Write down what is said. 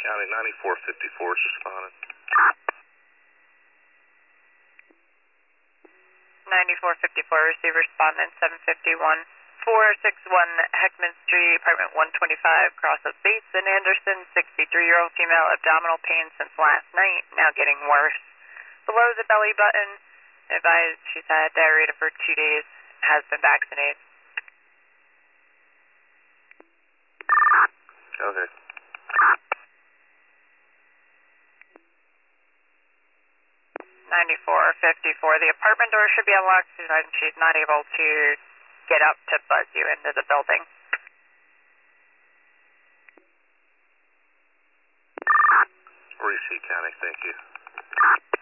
County, 9454 is responding. 9454, receive respondent 751. 461 Heckman Street, apartment 125, cross of Bates and Anderson, 63-year-old female, abdominal pain since last night, now getting worse. Below the belly button, advised she's had diarrhea for 2 days, has been vaccinated. Okay. 9454, the apartment door should be unlocked and she's not able to get up to buzz you into the building. Receipt County, thank you.